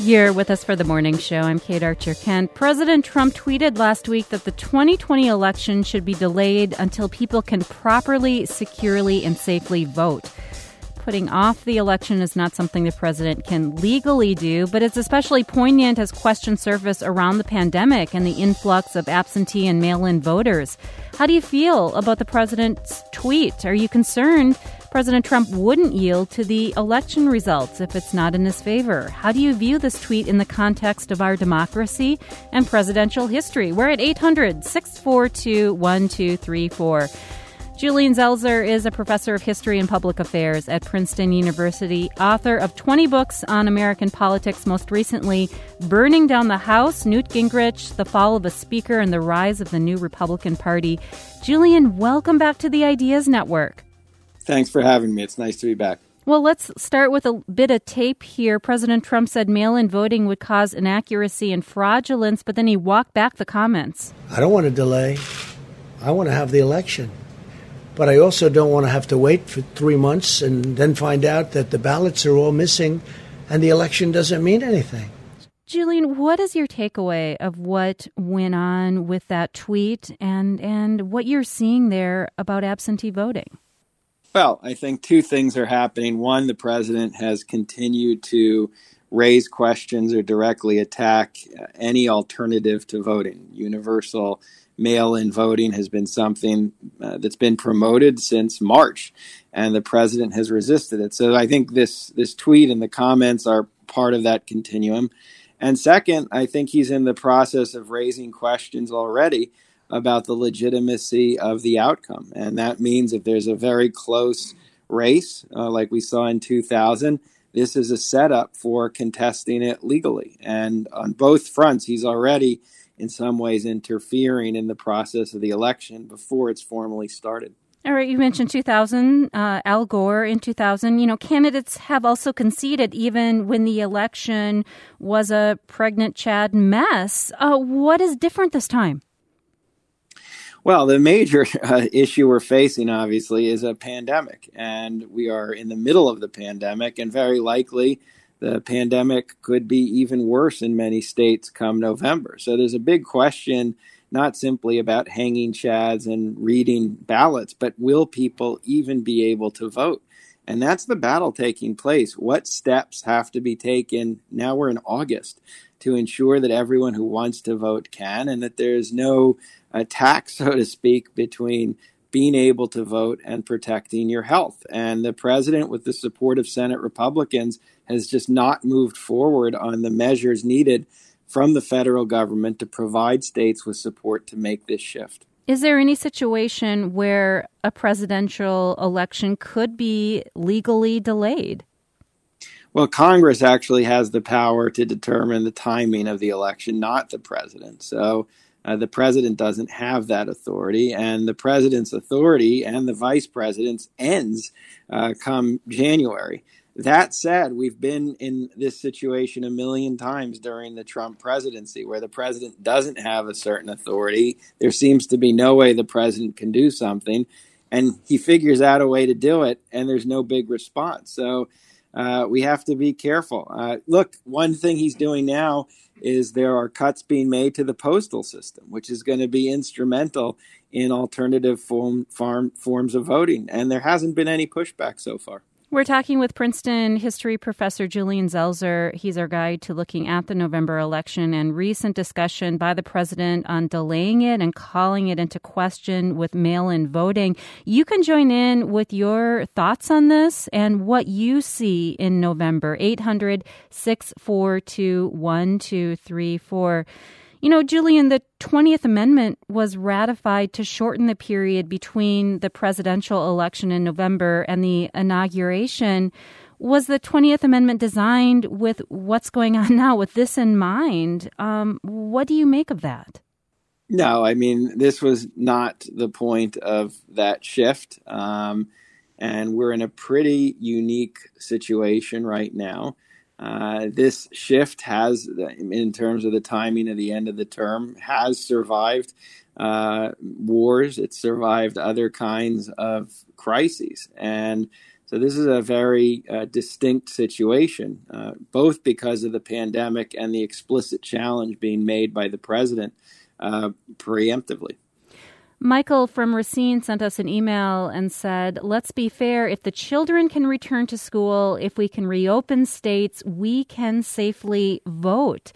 You're with us for the morning show. I'm Kate Archer-Kent. President Trump tweeted last week that the 2020 election should be delayed until people can properly, securely, and safely vote. Putting off the election is not something the president can legally do, but it's especially poignant as questions surface around the pandemic and the influx of absentee and mail-in voters. How do you feel about the president's tweet? Are you concerned President Trump wouldn't yield to the election results if it's not in his favor? How do you view this tweet in the context of our democracy and presidential history? We're at 800-642-1234. Julian Zelzer is a professor of history and public affairs at Princeton University, author of 20 books on American politics, most recently Burning Down the House, Newt Gingrich, The Fall of a Speaker, and the Rise of the New Republican Party. Julian, welcome back to the Ideas Network. Thanks for having me. It's nice to be back. Well, let's start with a bit of tape here. President Trump said mail-in voting would cause inaccuracy and fraudulence, but then he walked back the comments. I don't want to delay. I want to have the election. But I also don't want to have to wait for 3 months and then find out that the ballots are all missing and the election doesn't mean anything. Julian, what is your takeaway of what went on with that tweet and what you're seeing there about absentee voting? Well, I think two things are happening. One, the president has continued to raise questions or directly attack any alternative to voting. Universal mail-in voting has been something that's been promoted since March, and the president has resisted it. So I think this tweet and the comments are part of that continuum. And second, I think he's in the process of raising questions already about the legitimacy of the outcome. And that means if there's a very close race, like we saw in 2000, this is a setup for contesting it legally. And on both fronts, he's already in some ways interfering in the process of the election before it's formally started. All right, you mentioned 2000, Al Gore in 2000. You know, candidates have also conceded even when the election was a pregnant Chad mess. What is different this time? Well, the major issue we're facing, obviously, is a pandemic. And we are in the middle of the pandemic, and very likely the pandemic could be even worse in many states come November. So there's a big question, not simply about hanging chads and reading ballots, but will people even be able to vote? And that's the battle taking place. What steps have to be taken, now we're in August, to ensure that everyone who wants to vote can, and that there's no tax, so to speak, between being able to vote and protecting your health. And the president, with the support of Senate Republicans, has just not moved forward on the measures needed from the federal government to provide states with support to make this shift. Is there any situation where a presidential election could be legally delayed? Well, Congress actually has the power to determine the timing of the election, not the president. So the president doesn't have that authority, and the president's authority and the vice president's ends come January. That said, we've been in this situation a million times during the Trump presidency where the president doesn't have a certain authority. There seems to be no way the president can do something, and he figures out a way to do it, and there's no big response. So we have to be careful. Look, one thing he's doing now is there are cuts being made to the postal system, which is going to be instrumental in alternative forms of voting. And there hasn't been any pushback so far. We're talking with Princeton history professor Julian Zelzer. He's our guide to looking at the November election and recent discussion by the president on delaying it and calling it into question with mail-in voting. You can join in with your thoughts on this and what you see in November. 800-642-1234. You know, Julian, the 20th Amendment was ratified to shorten the period between the presidential election in November and the inauguration. Was the 20th Amendment designed with what's going on now, with this in mind? What do you make of that? No, I mean, this was not the point of that shift. And we're in a pretty unique situation right now. This shift has, in terms of the timing of the end of the term, has survived wars. It's survived other kinds of crises. And So this is a very distinct situation, both because of the pandemic and the explicit challenge being made by the president preemptively. Michael from Racine sent us an email and said, let's be fair. If the children can return to school, if we can reopen states, we can safely vote.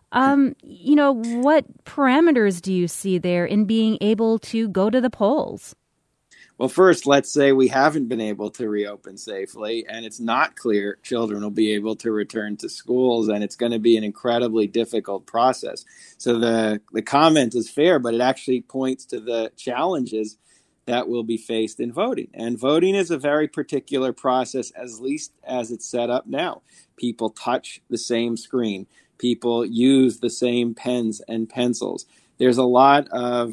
What parameters do you see there in being able to go to the polls? Well, first, let's say we haven't been able to reopen safely, and it's not clear children will be able to return to schools, and it's going to be an incredibly difficult process. So the comment is fair, but it actually points to the challenges that will be faced in voting. And voting is a very particular process, at least as it's set up now. People touch the same screen. People use the same pens and pencils. There's a lot of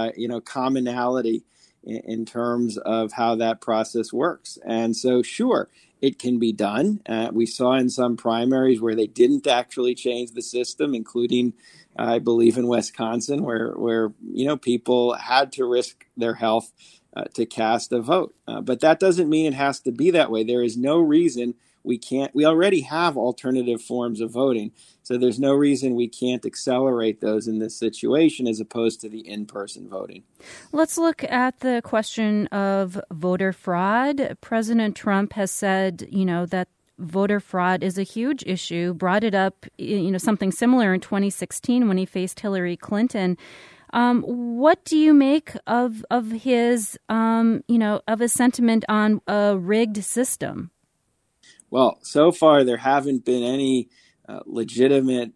commonality in terms of how that process works. And so, sure, it can be done. We saw in some primaries where they didn't actually change the system, including, I believe, in Wisconsin, where people had to risk their health to cast a vote. But that doesn't mean it has to be that way. There is no reason we can't. We already have alternative forms of voting. So there's no reason we can't accelerate those in this situation as opposed to the in-person voting. Let's look at the question of voter fraud. President Trump has said, that voter fraud is a huge issue, brought it up, something similar in 2016 when he faced Hillary Clinton. What do you make of his, of his sentiment on a rigged system? Well, so far there haven't been any legitimate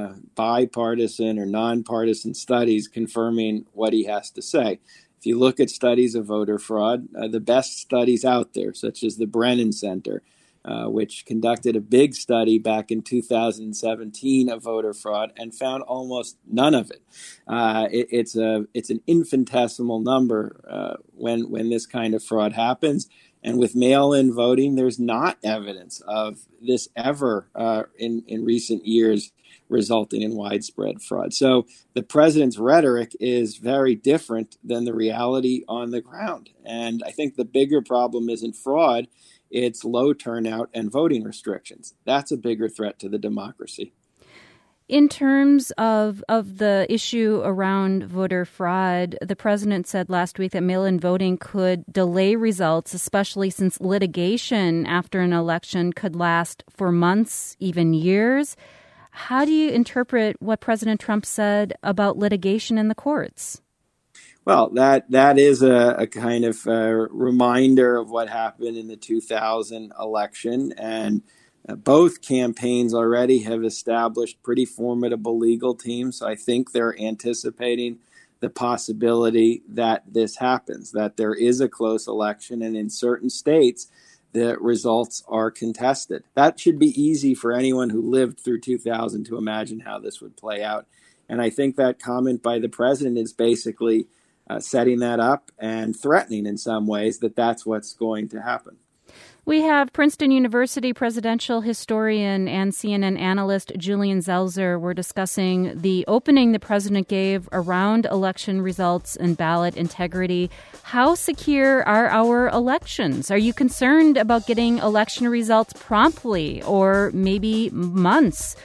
bipartisan or nonpartisan studies confirming what he has to say. If you look at studies of voter fraud, the best studies out there, such as the Brennan Center, which conducted a big study back in 2017 of voter fraud and found almost none of it. It's an infinitesimal number when this kind of fraud happens. And with mail-in voting, there's not evidence of this ever in recent years resulting in widespread fraud. So the president's rhetoric is very different than the reality on the ground. And I think the bigger problem isn't fraud, it's low turnout and voting restrictions. That's a bigger threat to the democracy. In terms of the issue around voter fraud, the president said last week that mail-in voting could delay results, especially since litigation after an election could last for months, even years. How do you interpret what President Trump said about litigation in the courts? Well, that is a kind of reminder of what happened in the 2000 election, and both campaigns already have established pretty formidable legal teams. So I think they're anticipating the possibility that this happens, that there is a close election, and in certain states, the results are contested. That should be easy for anyone who lived through 2000 to imagine how this would play out. And I think that comment by the president is basically setting that up and threatening in some ways that that's what's going to happen. We have Princeton University presidential historian and CNN analyst Julian Zelzer. We're discussing the opening the president gave around election results and ballot integrity. How secure are our elections? Are you concerned about getting election results promptly or maybe months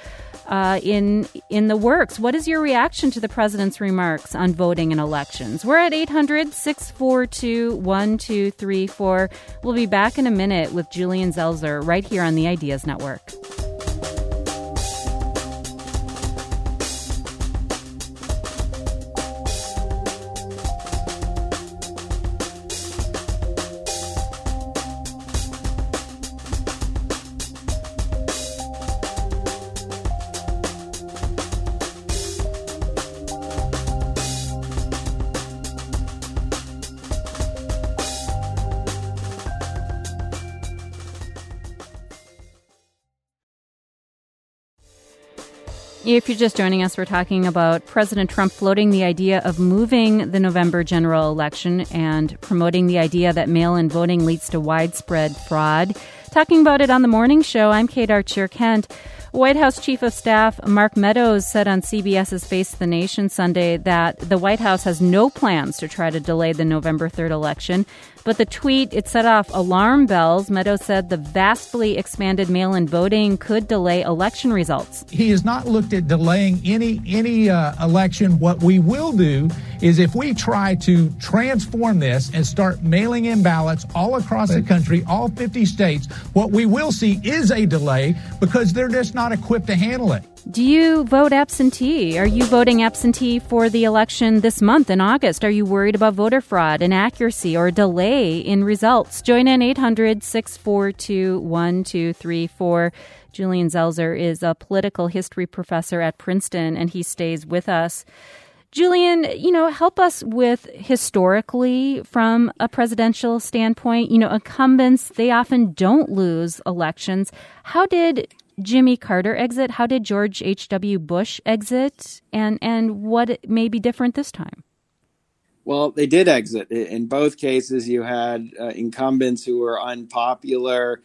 in the works? What is your reaction to the president's remarks on voting and elections? We're at 800-642-1234. We'll be back in a minute with Julian Zelzer right here on the Ideas Network. If you're just joining us, we're talking about President Trump floating the idea of moving the November general election and promoting the idea that mail-in voting leads to widespread fraud. Talking about it on the morning show, I'm Kate Archer-Kent. White House Chief of Staff Mark Meadows said on CBS's Face the Nation Sunday that the White House has no plans to try to delay the November 3rd election. But the tweet, it set off alarm bells. Meadows said the vastly expanded mail-in voting could delay election results. He has not looked at delaying any election. What we will do is if we try to transform this and start mailing in ballots all across the country, all 50 states, what we will see is a delay because they're just not equipped to handle it. Do you vote absentee? Are you voting absentee for the election this month in August? Are you worried about voter fraud, inaccuracy, or delay in results? Join in 800-642-1234. Julian Zelzer is a political history professor at Princeton, and he stays with us. Julian, help us with historically from a presidential standpoint. Incumbents, they often don't lose elections. How did Jimmy Carter exit? How did George H.W. Bush exit? And what may be different this time? Well, they did exit. In both cases, you had incumbents who were unpopular.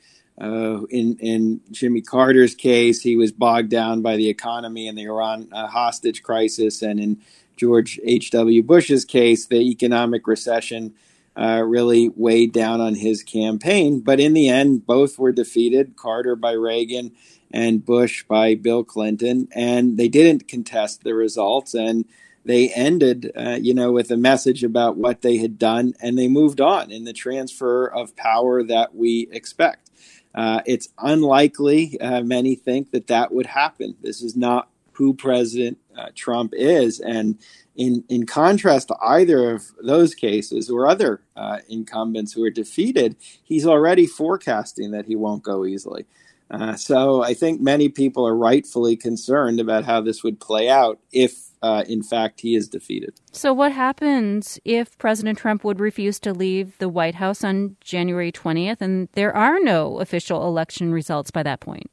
In Jimmy Carter's case, he was bogged down by the economy and the Iran hostage crisis. And in George H.W. Bush's case, the economic recession really weighed down on his campaign. But in the end, both were defeated, Carter by Reagan and Bush by Bill Clinton. And they didn't contest the results. And they ended, with a message about what they had done. And they moved on in the transfer of power that we expect. It's unlikely, many think, that would happen. This is not who President Trump is. And in contrast to either of those cases or other incumbents who are defeated, he's already forecasting that he won't go easily. So I think many people are rightfully concerned about how this would play out if, in fact, he is defeated. So what happens if President Trump would refuse to leave the White House on January 20th and there are no official election results by that point?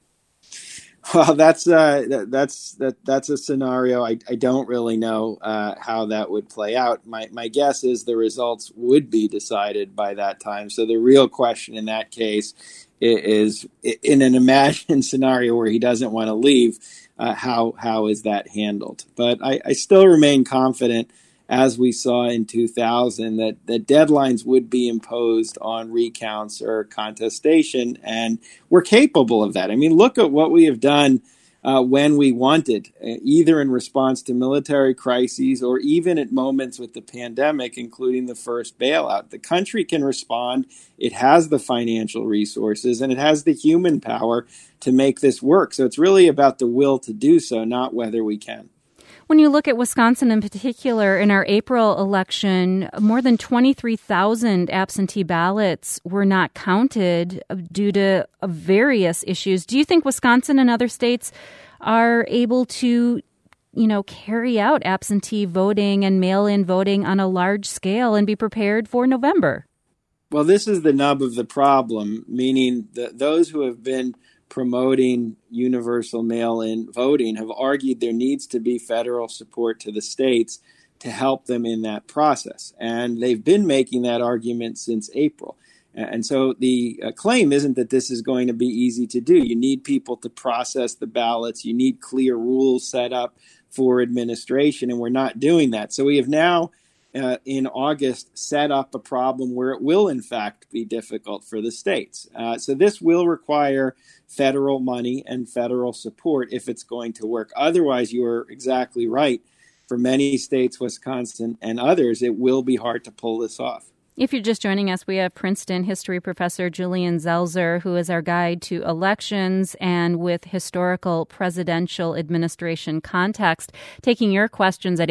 Well, that's a scenario. I don't really know how that would play out. My guess is the results would be decided by that time. So the real question in that case is, in an imagined scenario where he doesn't want to leave, how is that handled? But I still remain confident, as we saw in 2000, that deadlines would be imposed on recounts or contestation, and we're capable of that. I mean, look at what we have done when we wanted, either in response to military crises or even at moments with the pandemic, including the first bailout. The country can respond. It has the financial resources, and it has the human power to make this work. So it's really about the will to do so, not whether we can. When you look at Wisconsin in particular, in our April election, more than 23,000 absentee ballots were not counted due to various issues. Do you think Wisconsin and other states are able to, carry out absentee voting and mail-in voting on a large scale and be prepared for November? Well, this is the nub of the problem, meaning that those who have been promoting universal mail-in voting have argued there needs to be federal support to the states to help them in that process. And they've been making that argument since April. And so the claim isn't that this is going to be easy to do. You need people to process the ballots. You need clear rules set up for administration, and we're not doing that. So we have now in August set up a problem where it will, in fact, be difficult for the states. So this will require federal money and federal support if it's going to work. Otherwise, you are exactly right. For many states, Wisconsin and others, it will be hard to pull this off. If you're just joining us, we have Princeton history professor Julian Zelzer, who is our guide to elections and with historical presidential administration context, taking your questions at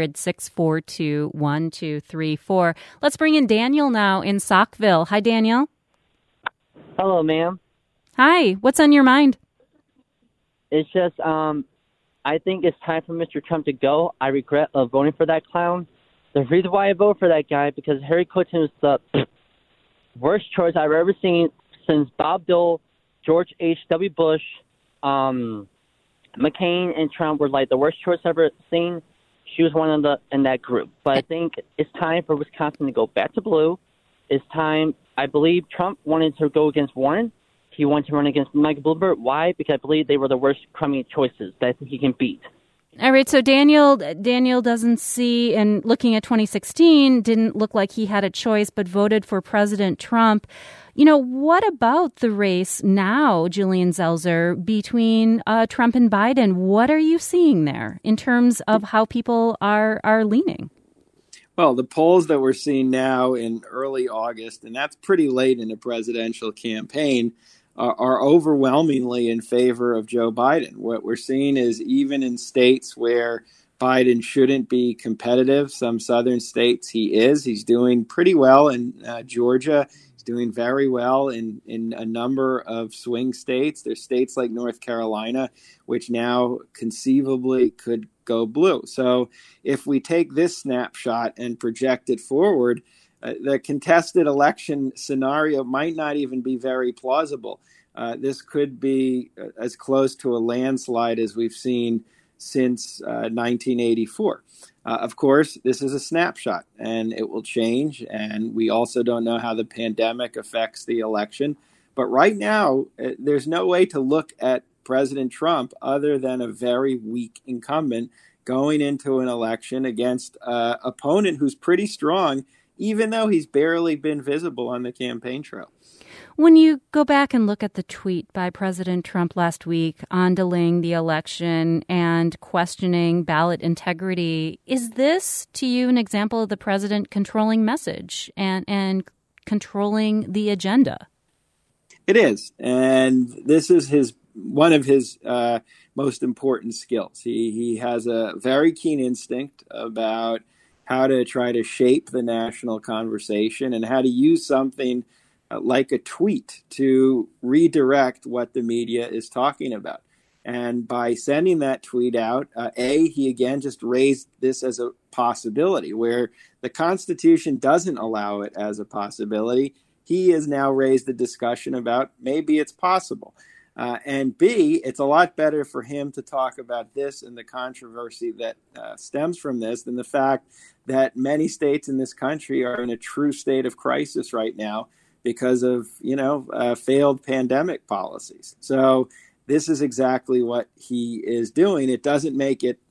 800-642-1234. Let's bring in Daniel now in Saukville. Hi, Daniel. Hello, ma'am. Hi. What's on your mind? It's just, I think it's time for Mr. Trump to go. I regret voting for that clown. The reason why I vote for that guy, because Hillary Clinton is the worst choice I've ever seen since Bob Dole, George H.W. Bush, McCain, and Trump were like the worst choice I've ever seen. She was one of in that group. But I think it's time for Wisconsin to go back to blue. It's time. I believe Trump wanted to go against Warren. He wanted to run against Mike Bloomberg. Why? Because I believe they were the worst crummy choices that I think he can beat. All right. So Daniel doesn't see, and looking at 2016, didn't look like he had a choice, but voted for President Trump. What about the race now, Julian Zelzer, between Trump and Biden? What are you seeing there in terms of how people are leaning? Well, the polls that we're seeing now in early August, and that's pretty late in the presidential campaign, are overwhelmingly in favor of Joe Biden. What we're seeing is even in states where Biden shouldn't be competitive, some southern states he is. He's doing pretty well in Georgia. He's doing very well in a number of swing states. There's states like North Carolina, which now conceivably could go blue. So if we take this snapshot and project it forward, the contested election scenario might not even be very plausible. This could be as close to a landslide as we've seen since 1984. Of course, this is a snapshot and it will change. And we also don't know how the pandemic affects the election. But right now, there's no way to look at President Trump other than a very weak incumbent going into an election against an opponent who's pretty strong, even though he's barely been visible on the campaign trail. When you go back and look at the tweet by President Trump last week on delaying the election and questioning ballot integrity, is this, to you, an example of the president controlling message and controlling the agenda? It is. And this is one of his most important skills. He has a very keen instinct about how to try to shape the national conversation and how to use something like a tweet to redirect what the media is talking about. And by sending that tweet out, he again just raised this as a possibility where the Constitution doesn't allow it as a possibility. He has now raised the discussion about maybe it's possible. And B, it's a lot better for him to talk about this and the controversy that stems from this than the fact that many states in this country are in a true state of crisis right now because of, failed pandemic policies. So this is exactly what he is doing. It doesn't make it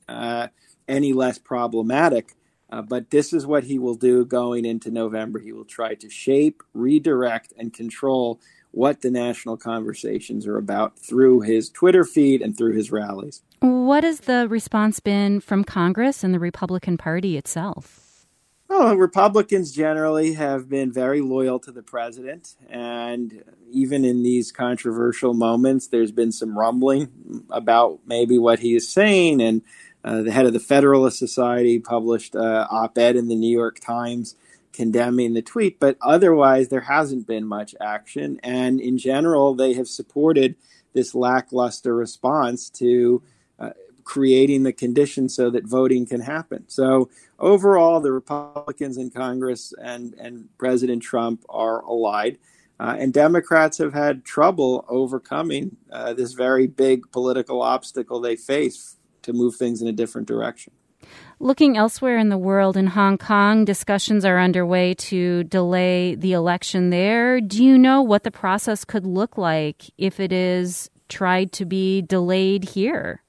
any less problematic, but this is what he will do going into November. He will try to shape, redirect, and control what the national conversations are about through his Twitter feed and through his rallies. What has the response been from Congress and the Republican Party itself? Well, Republicans generally have been very loyal to the president. And even in these controversial moments, there's been some rumbling about maybe what he is saying. And the head of the Federalist Society published an op-ed in the New York Times condemning the tweet, but otherwise there hasn't been much action. And in general, they have supported this lackluster response to creating the conditions so that voting can happen. So overall, the Republicans in Congress and President Trump are allied. And Democrats have had trouble overcoming this very big political obstacle they face to move things in a different direction. Looking elsewhere in the world, in Hong Kong, discussions are underway to delay the election there. Do you know what the process could look like if it is tried to be delayed here?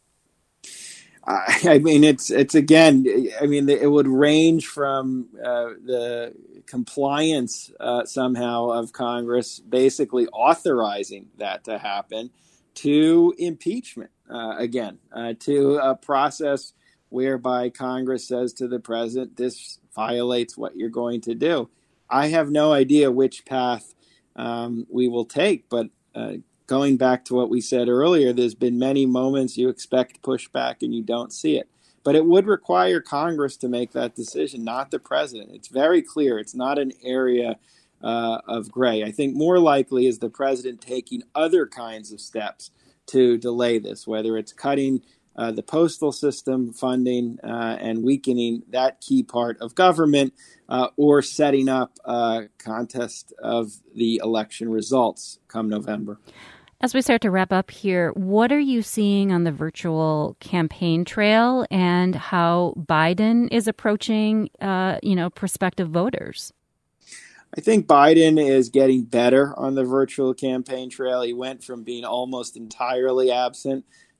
It would range from the compliance somehow of Congress basically authorizing that to happen to impeachment to a process whereby Congress says to the president, this violates what you're going to do. I have no idea which path we will take, but going back to what we said earlier, there's been many moments you expect pushback and you don't see it. But it would require Congress to make that decision, not the president. It's very clear. It's not an area of gray. I think more likely is the president taking other kinds of steps to delay this, whether it's cutting the postal system funding and weakening that key part of government, or setting up a contest of the election results come November. As we start to wrap up here, what are you seeing on the virtual campaign trail and how Biden is approaching, prospective voters? I think Biden is getting better on the virtual campaign trail. He went from being almost entirely absent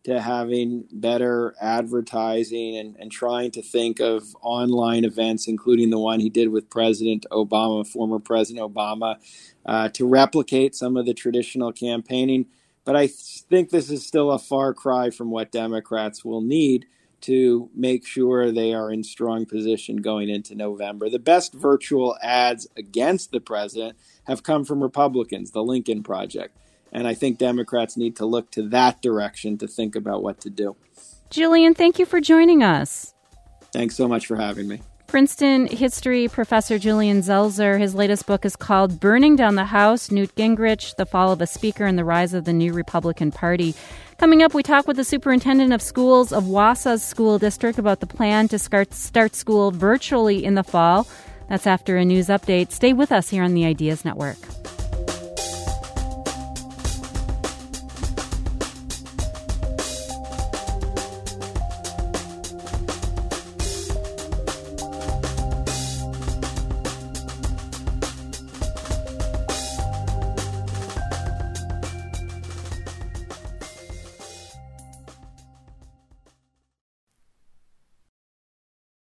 to having better advertising and trying to think of online events, including the one he did with President Obama, former President Obama, to replicate some of the traditional campaigning. But I think this is still a far cry from what Democrats will need to make sure they are in strong position going into November. The best virtual ads against the president have come from Republicans, the Lincoln Project. And I think Democrats need to look to that direction to think about what to do. Julian, thank you for joining us. Thanks so much for having me. Princeton history professor Julian Zelzer. His latest book is called Burning Down the House, Newt Gingrich, The Fall of a Speaker and the Rise of the New Republican Party. Coming up, we talk with the superintendent of schools of Wausau's school district about the plan to start school virtually in the fall. That's after a news update. Stay with us here on the Ideas Network.